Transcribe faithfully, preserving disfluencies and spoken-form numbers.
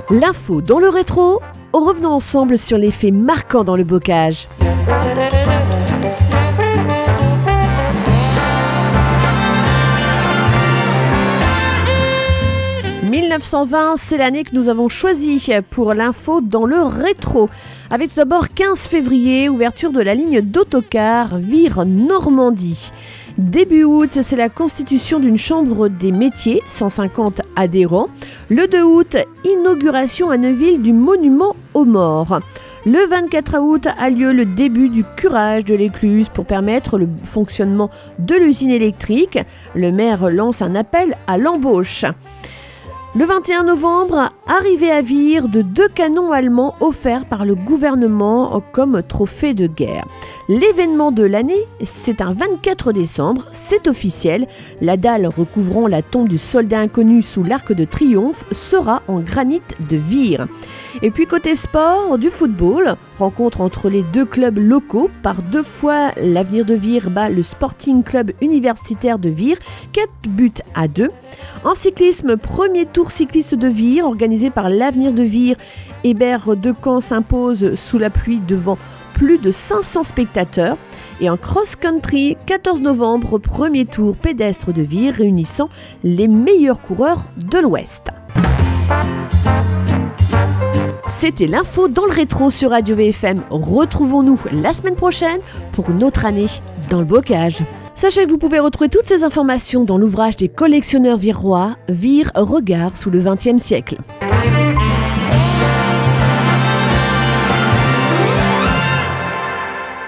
L'info dans le rétro, revenons ensemble sur les faits marquants dans le bocage. mille neuf cent vingt, c'est l'année que nous avons choisie pour l'info dans le rétro. Avec tout d'abord quinze février, ouverture de la ligne d'autocar Vire-Normandie. Début août, c'est la constitution d'une chambre des métiers, cent cinquante adhérents. Le deux août, inauguration à Neuville du monument aux morts. Le vingt-quatre août a lieu le début du curage de l'écluse pour permettre le fonctionnement de l'usine électrique. Le maire lance un appel à l'embauche. Le vingt et un novembre, arrivée à Vire de deux canons allemands offerts par le gouvernement comme trophée de guerre. L'événement de l'année, c'est un vingt-quatre décembre, c'est officiel. La dalle recouvrant la tombe du soldat inconnu sous l'Arc de Triomphe sera en granit de Vire. Et puis côté sport, du football, rencontre entre les deux clubs locaux. Par deux fois, l'Avenir de Vire bat le Sporting Club Universitaire de Vire, quatre buts à deux. En cyclisme, premier tour cycliste de Vire, organisé par l'Avenir de Vire. Hébert de Caen s'impose sous la pluie devant plus de cinq cents spectateurs. Et en cross-country, quatorze novembre, premier tour pédestre de Vire réunissant les meilleurs coureurs de l'Ouest. C'était l'info dans le rétro sur Radio V F M. Retrouvons-nous la semaine prochaine pour une autre année dans le bocage. Sachez que vous pouvez retrouver toutes ces informations dans l'ouvrage des collectionneurs virois, Vire, regard sous le vingtième siècle.